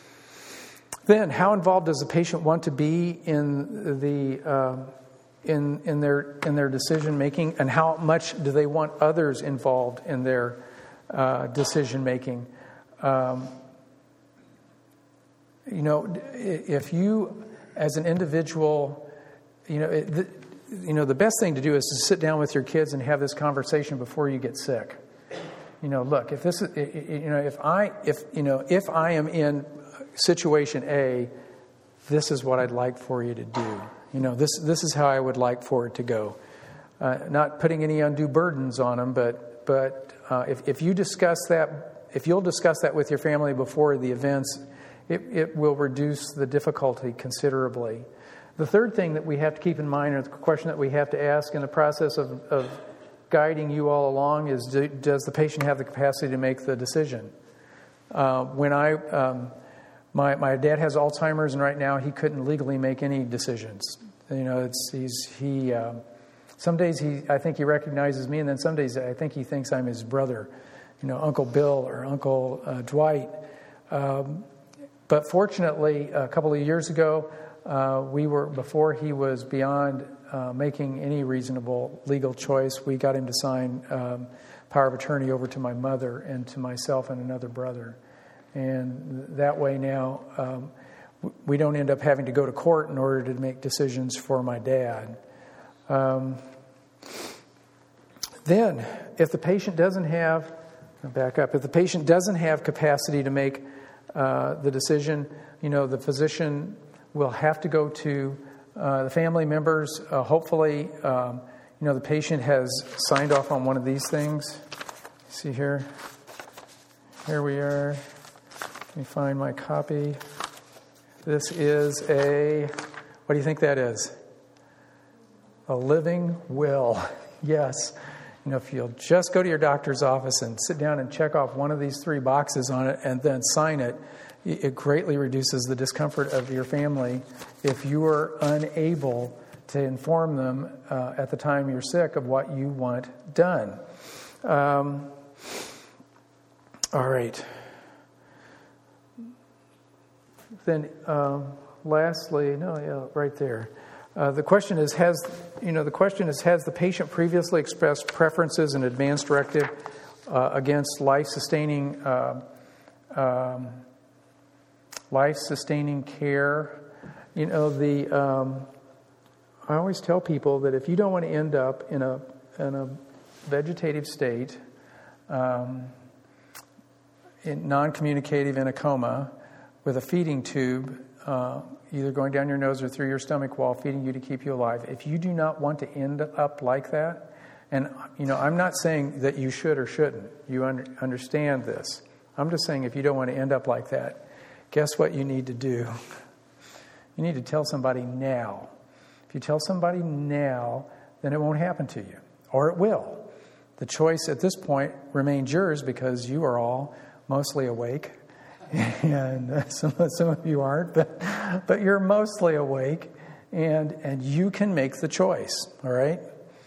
A: Then, how involved does the patient want to be in the uh, in in their in their decision making, and how much do they want others involved in their uh, decision making? Um, you know, if you, as an individual, you know, it, the, you know, the best thing to do is to sit down with your kids and have this conversation before you get sick. You know, look, if this is, you know, if I if you know if I am in situation A, this is what I'd like for you to do. You know, this this is how I would like for it to go. Uh, not putting any undue burdens on them, but but uh, if if you discuss that, if you'll discuss that with your family before the events, it, it will reduce the difficulty considerably. The third thing that we have to keep in mind, or the question that we have to ask in the process of, of guiding you all along, is: do, does the patient have the capacity to make the decision? Uh, when I um, My my dad has Alzheimer's, and right now he couldn't legally make any decisions. You know, it's he's he. Um, some days he, I think he recognizes me, and then some days I think he thinks I'm his brother. You know, Uncle Bill or Uncle uh, Dwight. Um, but fortunately, a couple of years ago, uh, we were before he was beyond uh, making any reasonable legal choice. We got him to sign um, power of attorney over to my mother and to myself and another brother. And that way now, um, we don't end up having to go to court in order to make decisions for my dad. Um, then, if the patient doesn't have, I'll back up, if the patient doesn't have capacity to make uh, the decision, you know, the physician will have to go to uh, the family members. Uh, hopefully, um, you know, the patient has signed off on one of these things. See here? Here we are. Let me find my copy. This is a, what do you think that is? A living will. Yes. You know, if you'll just go to your doctor's office and sit down and check off one of these three boxes on it and then sign it, it greatly reduces the discomfort of your family if you are unable to inform them uh, at the time you're sick of what you want done. Um, all right. Then, um, lastly, no, yeah, right there. Uh, the question is, has you know, the question is, has the patient previously expressed preferences and advance directive uh, against life-sustaining, uh, um, life-sustaining care? You know, the um, I always tell people that if you don't want to end up in a in a vegetative state, um, in non-communicative in a coma, with a feeding tube, uh, either going down your nose or through your stomach wall, feeding you to keep you alive. If you do not want to end up like that, and you know, I'm not saying that you should or shouldn't. You under, understand this. I'm just saying if you don't want to end up like that, guess what you need to do? You need to tell somebody now. If you tell somebody now, then it won't happen to you, or it will. The choice at this point remains yours because you are all mostly awake. And some, some of you aren't, but, but you're mostly awake, and, and you can make the choice, all right?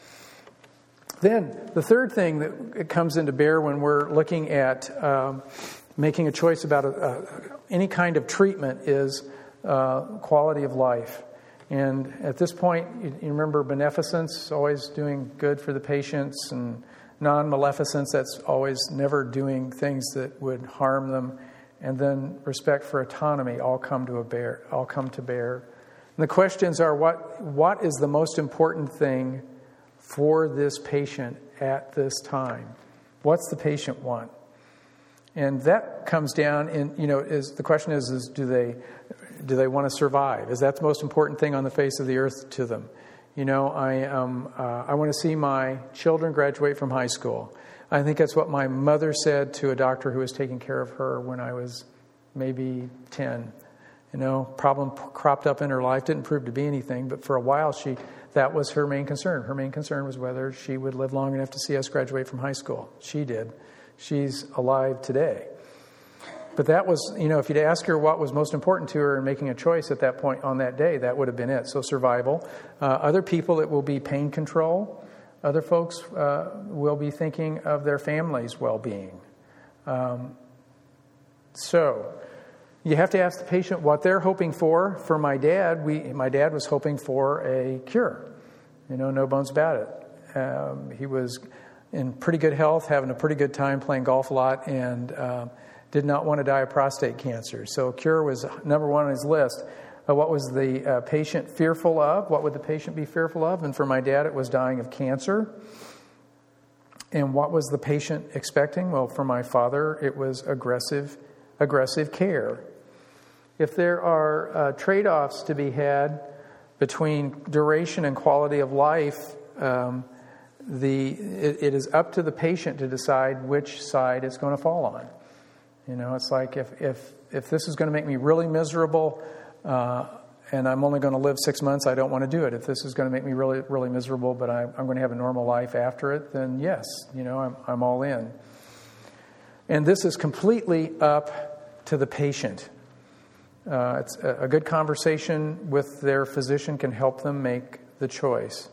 A: Then the third thing that comes into bear when we're looking at um, making a choice about a, a, any kind of treatment is uh, quality of life. And at this point, you, you remember beneficence, always doing good for the patients, and non-maleficence, that's always never doing things that would harm them. And then respect for autonomy all come to a bear, all come to bear. And the questions are, what what is the most important thing for this patient at this time? What's the patient want? And that comes down in, you know, is the question is, is do they do they want to survive? Is that the most important thing on the face of the earth to them? You know, I um uh, I want to see my children graduate from high school. I think that's what my mother said to a doctor who was taking care of her when I was maybe ten. You know, problem p- cropped up in her life, didn't prove to be anything, but for a while she that was her main concern. Her main concern was whether she would live long enough to see us graduate from high school. She did. She's alive today. But that was, you know, if you'd ask her what was most important to her in making a choice at that point on that day, that would have been it. So survival. Uh, other people, it will be pain control. Other folks uh, will be thinking of their family's well-being. Um, so you have to ask the patient what they're hoping for. For my dad, we my dad was hoping for a cure. You know, no bones about it. Um, he was in pretty good health, having a pretty good time, playing golf a lot, and uh, did not want to die of prostate cancer. So cure was number one on his list. Uh, what was the uh, patient fearful of? What would the patient be fearful of? And for my dad, it was dying of cancer. And what was the patient expecting? Well, for my father, it was aggressive, aggressive care. If there are uh, trade-offs to be had between duration and quality of life, um, the it, it is up to the patient to decide which side it's going to fall on. You know, it's like if if if this is going to make me really miserable, Uh, and I'm only going to live six months, I don't want to do it. If this is going to make me really, really miserable, but I, I'm going to have a normal life after it, then yes, you know, I'm, I'm all in. And this is completely up to the patient. Uh, it's a, a good conversation with their physician can help them make the choice.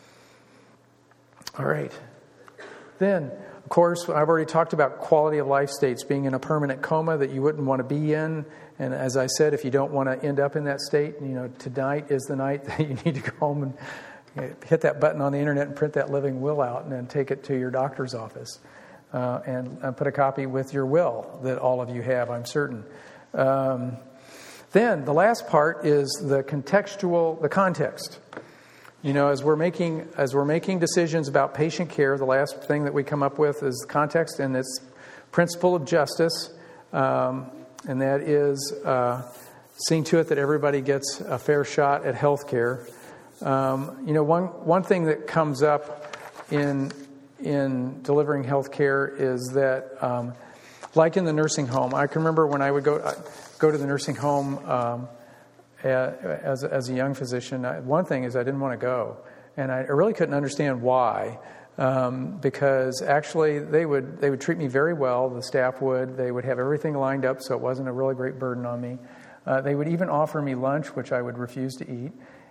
A: All right. Then, of course, I've already talked about quality of life states, being in a permanent coma that you wouldn't want to be in. And as I said, if you don't want to end up in that state, you know, tonight is the night that you need to go home and you know, hit that button on the internet and print that living will out and then take it to your doctor's office uh, and, and put a copy with your will that all of you have, I'm certain. Um, then the last part is the contextual, the context. You know, as we're making as we're making decisions about patient care, the last thing that we come up with is context, and it's principle of justice, um, and that is uh, seeing to it that everybody gets a fair shot at health care. Um, you know, one one thing that comes up in in delivering health care is that, um, like in the nursing home, I can remember when I would go go to the nursing home. Um, As, as a young physician, I, one thing is I didn't want to go, and I really couldn't understand why. Um, because actually, they would they would treat me very well. The staff would. They would have everything lined up, so it wasn't a really great burden on me. Uh, they would even offer me lunch, which I would refuse to eat,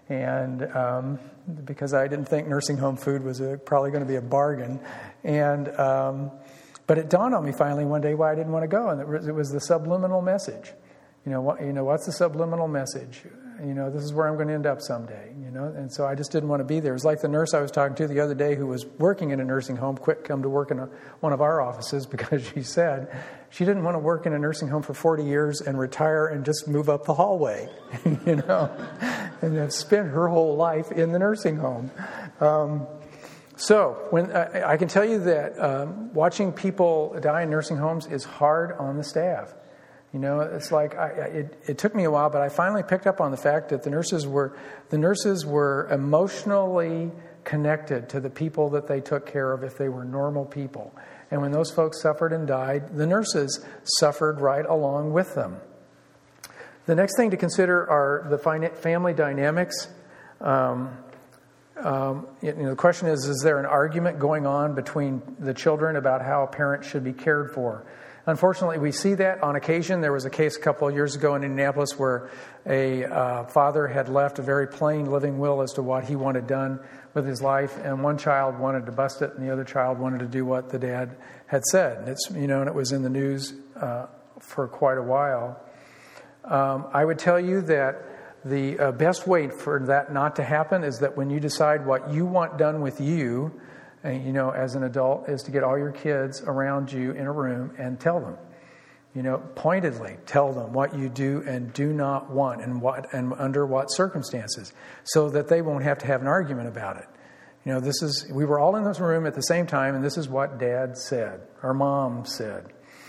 A: and um, because I didn't think nursing home food was a, probably going to be a bargain. And um, but it dawned on me finally one day why I didn't want to go, and it was, it was the subliminal message. You know, what, you know, what's the subliminal message? You know, this is where I'm going to end up someday, you know. And so I just didn't want to be there. It was like the nurse I was talking to the other day who was working in a nursing home, quit come to work in a, one of our offices because she said she didn't want to work in a nursing home for forty years and retire and just move up the hallway, you know, and have spent her whole life in the nursing home. Um, so when I, I can tell you that um, watching people die in nursing homes is hard on the staff. You know, it's like I, it, it took me a while, but I finally picked up on the fact that the nurses were the nurses were emotionally connected to the people that they took care of if they were normal people. And when those folks suffered and died, the nurses suffered right along with them. The next thing to consider are the family dynamics. Um, um, you know, the question is, is there an argument going on between the children about how a parent should be cared for? Unfortunately, we see that on occasion. There was a case a couple of years ago in Indianapolis where a uh, father had left a very plain living will as to what he wanted done with his life, and one child wanted to bust it, and the other child wanted to do what the dad had said. And it's you know, and it was in the news uh, for quite a while. Um, I would tell you that the uh, best way for that not to happen is that when you decide what you want done with you, and, you know, as an adult, is to get all your kids around you in a room and tell them, you know, pointedly tell them what you do and do not want and what and under what circumstances, so that they won't have to have an argument about it. You know, this is we were all in this room at the same time, and this is what Dad said or Mom said.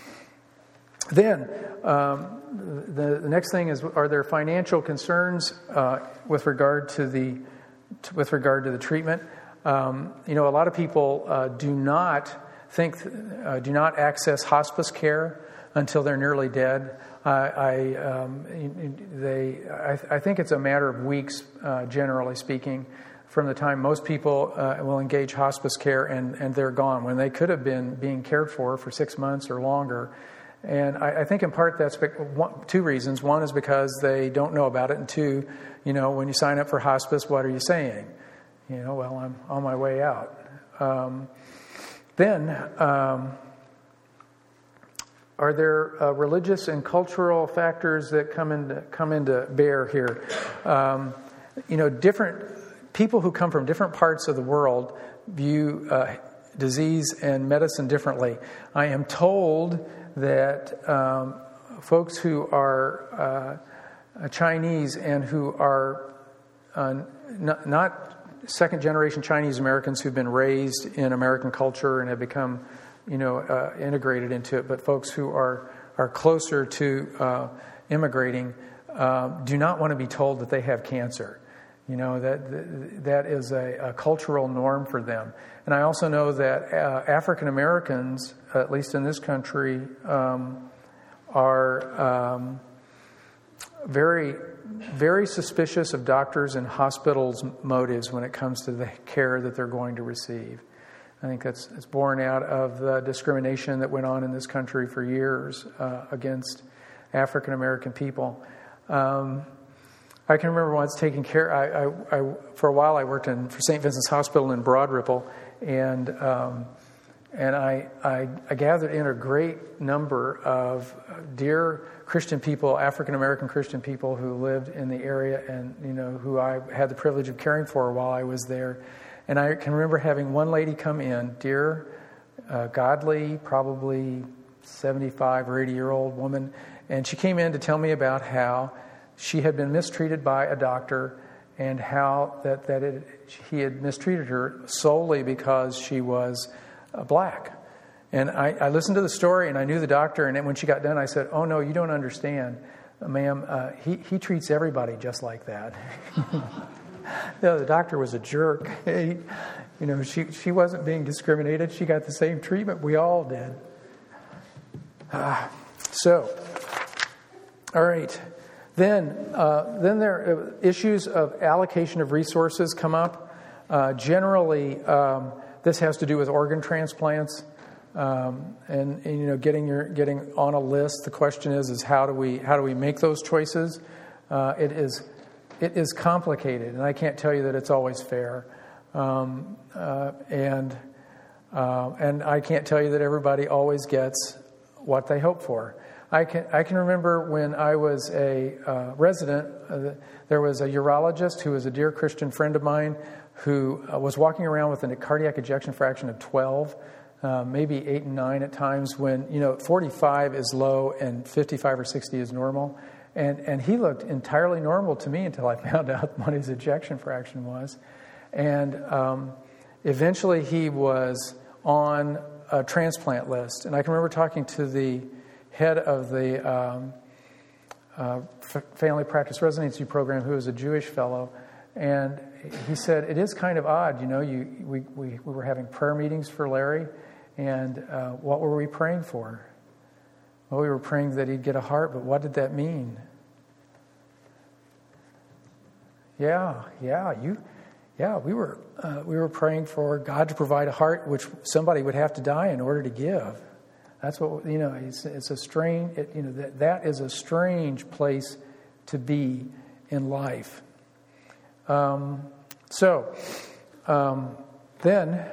A: Then um, the, the next thing is: are there financial concerns uh, with regard to the to, with regard to the treatment? Um, you know, a lot of people uh, do not think, uh, do not access hospice care until they're nearly dead. Uh, I, um, they, I, I think it's a matter of weeks, uh, generally speaking, from the time most people uh, will engage hospice care and, and they're gone, when they could have been being cared for for six months or longer. And I, I think in part that's one, two reasons. One is because they don't know about it, and two, you know, when you sign up for hospice, what are you saying? You know, well, I'm on my way out. Um, then, um, are there uh, religious and cultural factors that come into come into bear here? Um, you know, different people who come from different parts of the world view uh, disease and medicine differently. I am told that um, folks who are uh, Chinese and who are uh, not, not second-generation Chinese Americans who've been raised in American culture and have become, you know, uh, integrated into it, but folks who are are closer to uh, immigrating uh, do not want to be told that they have cancer. You know, that that is a, a cultural norm for them. And I also know that uh, African Americans, at least in this country, um, are um, very. very suspicious of doctors and hospitals' motives when it comes to the care that they're going to receive. I think that's, that's born out of the discrimination that went on in this country for years uh, against African American people. Um, I can remember once taking care. I, I, I for a while I worked in for Saint Vincent's Hospital in Broad Ripple, and um, and I, I I gathered in a great number of dear Christian people, African American Christian people who lived in the area, and you know who I had the privilege of caring for while I was there. And I can remember having one lady come in, dear, uh, godly, probably seventy-five or eighty year old woman, and she came in to tell me about how she had been mistreated by a doctor, and how that that it, he had mistreated her solely because she was uh, black. And I, I listened to the story, and I knew the doctor. And then when she got done, I said, "Oh no, you don't understand, ma'am. Uh, he he treats everybody just like that." No, the doctor was a jerk. He, you know, she she wasn't being discriminated. She got the same treatment we all did. Uh, so, all right. Then uh, then there are issues of allocation of resources come up. Uh, generally, um, this has to do with organ transplants. Um, and, and you know, getting your getting on a list. The question is, is how do we how do we make those choices? Uh, it is it is complicated, and I can't tell you that it's always fair. Um, uh, and uh, and I can't tell you that everybody always gets what they hope for. I can I can remember when I was a uh, resident, uh, there was a urologist who was a dear Christian friend of mine who uh, was walking around with a cardiac ejection fraction of twelve, uh, maybe eight and nine at times, when, you know, forty-five is low and fifty-five or sixty is normal. And and he looked entirely normal to me until I found out what his ejection fraction was. And um, eventually he was on a transplant list. And I can remember talking to the head of the um, uh, F- Family Practice Residency Program, who was a Jewish fellow, and he said, it is kind of odd, you know, you we, we, we were having prayer meetings for Larry, and uh, what were we praying for? Well, we were praying that he'd get a heart, but what did that mean? Yeah, yeah, you, yeah, we were uh, we were praying for God to provide a heart which somebody would have to die in order to give. That's what, you know, it's, it's a strange, it, you know, that, that is a strange place to be in life. Um, so, um, then,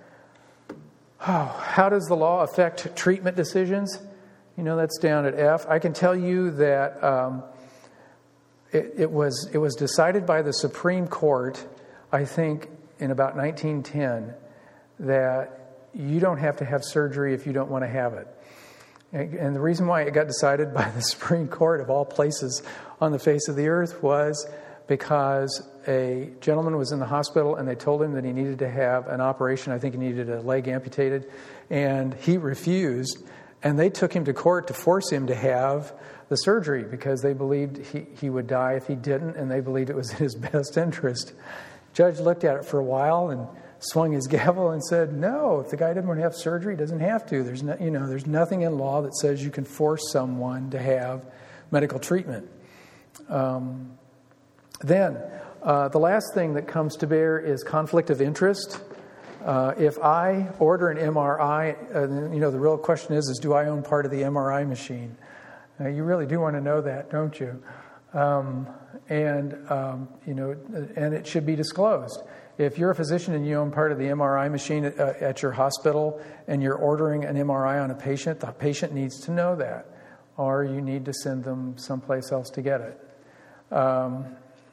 A: oh, how does the law affect treatment decisions? You know, that's down at F. I can tell you that um, it, it was it was decided by the Supreme Court, I think, in about nineteen ten, that you don't have to have surgery if you don't want to have it. And the reason why it got decided by the Supreme Court of all places on the face of the earth was because a gentleman was in the hospital and they told him that he needed to have an operation. I think he needed a leg amputated, and he refused. And they took him to court to force him to have the surgery because they believed he, he would die if he didn't, and they believed it was in his best interest. Judge looked at it for a while and swung his gavel and said, "No, if the guy doesn't want to have surgery, he doesn't have to. There's no, you know, there's nothing in law that says you can force someone to have medical treatment." Um, then, uh, the last thing that comes to bear is conflict of interest. Uh, if I order an M R I, uh, you know, the real question is, is do I own part of the M R I machine? Now, you really do want to know that, don't you? Um, and, um, you know, and it should be disclosed. If you're a physician and you own part of the M R I machine at, uh, at your hospital and you're ordering an M R I on a patient, the patient needs to know that, or you need to send them someplace else to get it. Um,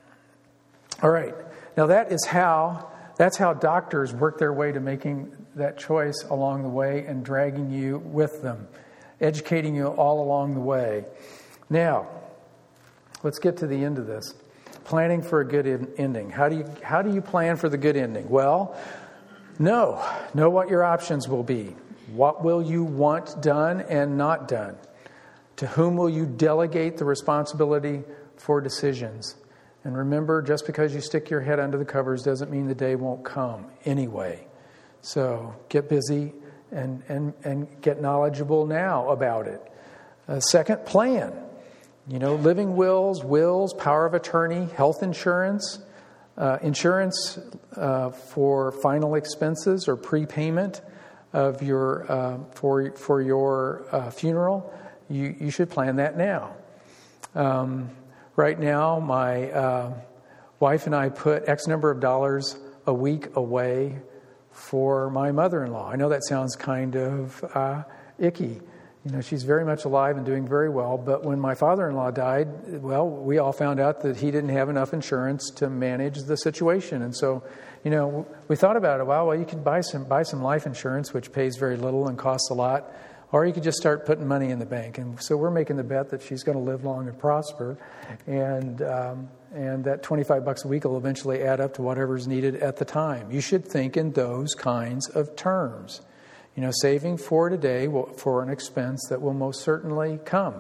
A: all right. Now that is how, that's how doctors work their way to making that choice along the way and dragging you with them, educating you all along the way. Now, let's get to the end of this. Planning for a good in- ending. How do you how do you plan for the good ending? Well, know. Know what your options will be. What will you want done and not done? To whom will you delegate the responsibility for decisions? And remember, just because you stick your head under the covers doesn't mean the day won't come anyway. So get busy and, and, and get knowledgeable now about it. Uh, second, plan. You know, living wills, wills, power of attorney, health insurance, uh, insurance uh, for final expenses or prepayment of your uh, for for your uh, funeral. You you should plan that now. Um, right now, my uh, wife and I put X number of dollars a week away for my mother-in-law. I know that sounds kind of uh, icky. You know, she's very much alive and doing very well. But when my father-in-law died, well, we all found out that he didn't have enough insurance to manage the situation. And so, you know, we thought about it. Well, well, you could buy some buy some life insurance, which pays very little and costs a lot, or you could just start putting money in the bank. And so we're making the bet that she's going to live long and prosper, and um, and that twenty-five bucks a week will eventually add up to whatever's needed at the time. You should think in those kinds of terms. You know, saving for today will, for an expense that will most certainly come.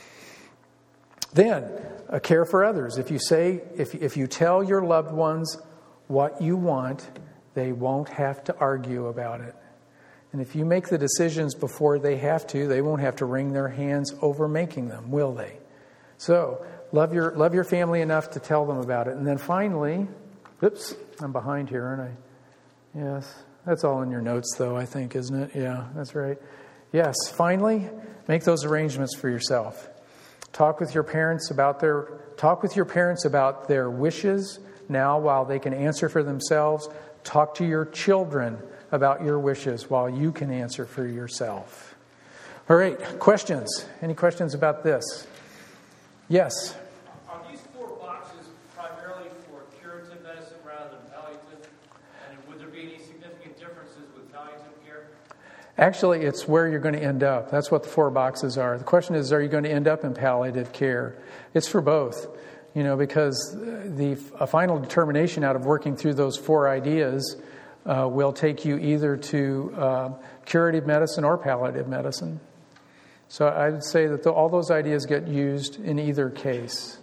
A: Then, a care for others. If you say, if if you tell your loved ones what you want, they won't have to argue about it. And if you make the decisions before they have to, they won't have to wring their hands over making them, will they? So, love your love your family enough to tell them about it. And then finally, oops, I'm behind here, aren't I? Yes. That's all in your notes, though, I think, isn't it? Yeah, that's right. Yes, finally, make those arrangements for yourself. Talk with your parents about their talk with your parents about their wishes now while they can answer for themselves. Talk to your children about your wishes while you can answer for yourself. All right, questions? Any questions about this? Yes.
D: Are these four boxes primarily for curative medicine rather than palliative? And would there be any significant differences with palliative care?
A: Actually, it's where you're going to end up. That's what the four boxes are. The question is, are you going to end up in palliative care? It's for both, you know, because the a final determination out of working through those four ideas uh, will take you either to uh, curative medicine or palliative medicine. So I would say that the, all those ideas get used in either case.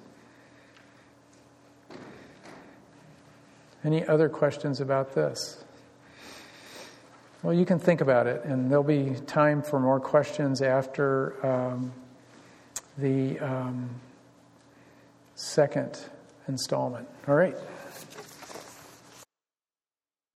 A: Any other questions about this? Well, you can think about it, and there'll be time for more questions after um, the um, second installment. All right.